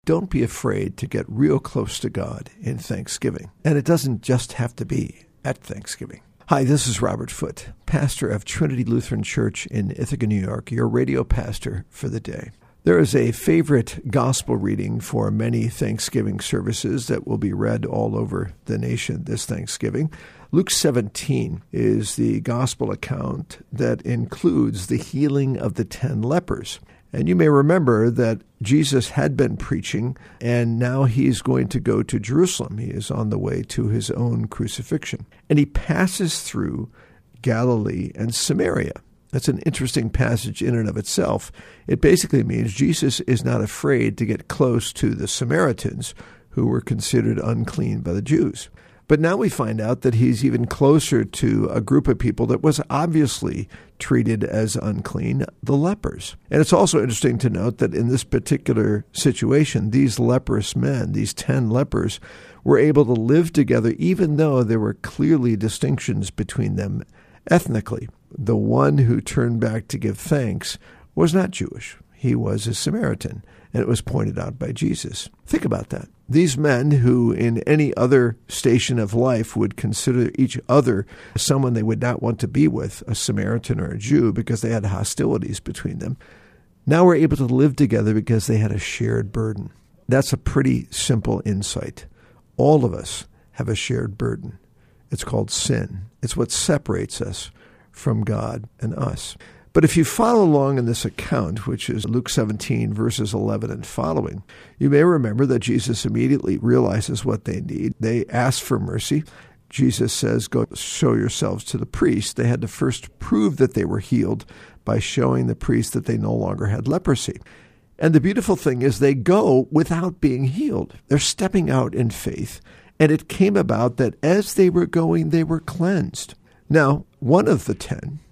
Don't be afraid to get real close to God in Thanksgiving. And it doesn't just have to be at Thanksgiving. Hi, this is Robert Foote, pastor of Trinity Lutheran Church in Ithaca, New York, your radio pastor for the day. There is a favorite gospel reading for many Thanksgiving services that will be read all over the nation this Thanksgiving. Luke 17 is the gospel account that includes the healing of the 10 lepers. And you may remember that Jesus had been preaching, and now he's going to go to Jerusalem. He is on the way to his own crucifixion. And he passes through Galilee and Samaria. That's an interesting passage in and of itself. It basically means Jesus is not afraid to get close to the Samaritans, who were considered unclean by the Jews. But now we find out that he's even closer to a group of people that was obviously treated as unclean, the lepers. And it's also interesting to note that in this particular situation, these leprous men, these 10 lepers, were able to live together even though there were clearly distinctions between them ethnically. The one who turned back to give thanks was not Jewish. He was a Samaritan, and it was pointed out by Jesus. Think about that. These men who in any other station of life would consider each other someone they would not want to be with, a Samaritan or a Jew, because they had hostilities between them, now were able to live together because they had a shared burden. That's a pretty simple insight. All of us have a shared burden. It's called sin. It's what separates us from God and us. But if you follow along in this account, which is Luke 17, verses 11 and following, you may remember that Jesus immediately realizes what they need. They ask for mercy. Jesus says, go show yourselves to the priest. They had to first prove that they were healed by showing the priest that they no longer had leprosy. And the beautiful thing is they go without being healed. They're stepping out in faith. And it came about that as they were going, they were cleansed. Now, one of the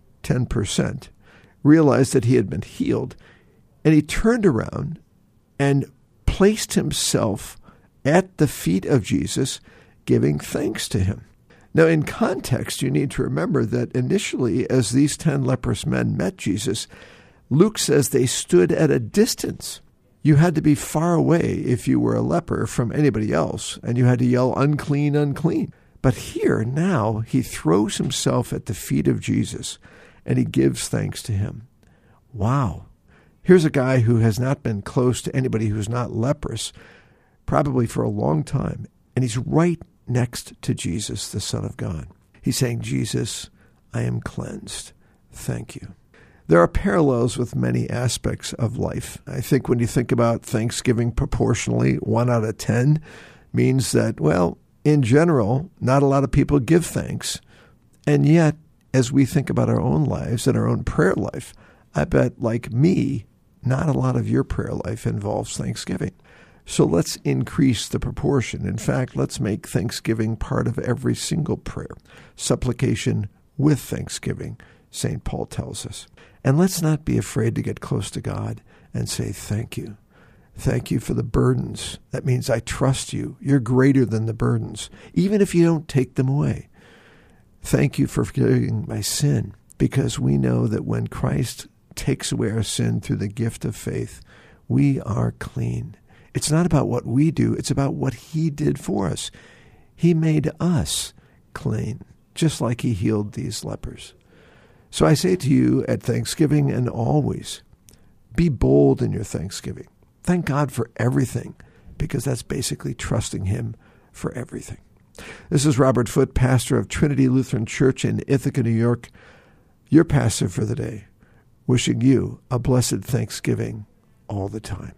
10%, realized that he had been healed, and he turned around and placed himself at the feet of Jesus, giving thanks to him. Now, in context, you need to remember that initially, as these 10 leprous men met Jesus, Luke says they stood at a distance. You had to be far away if you were a leper from anybody else, and you had to yell, unclean, unclean. But here, now, he throws himself at the feet of Jesus, and he gives thanks to him. Wow. Here's a guy who has not been close to anybody who's not leprous, probably for a long time, and he's right next to Jesus, the Son of God. He's saying, Jesus, I am cleansed. Thank you. There are parallels with many aspects of life. I think when you think about Thanksgiving proportionally, 1 out of 10 means that, well, in general, not a lot of people give thanks. And yet, as we think about our own lives and our own prayer life, I bet, like me, not a lot of your prayer life involves Thanksgiving. So let's increase the proportion. In fact, let's make Thanksgiving part of every single prayer. Supplication with thanksgiving, St. Paul tells us. And let's not be afraid to get close to God and say, thank you. Thank you for the burdens. That means I trust you. You're greater than the burdens, even if you don't take them away. Thank you for forgiving my sin, because we know that when Christ takes away our sin through the gift of faith, we are clean. It's not about what we do. It's about what he did for us. He made us clean, just like he healed these lepers. So I say to you at Thanksgiving and always, be bold in your Thanksgiving. Thank God for everything, because that's basically trusting him for everything. This is Robert Foote, pastor of Trinity Lutheran Church in Ithaca, New York, your pastor for the day, wishing you a blessed Thanksgiving all the time.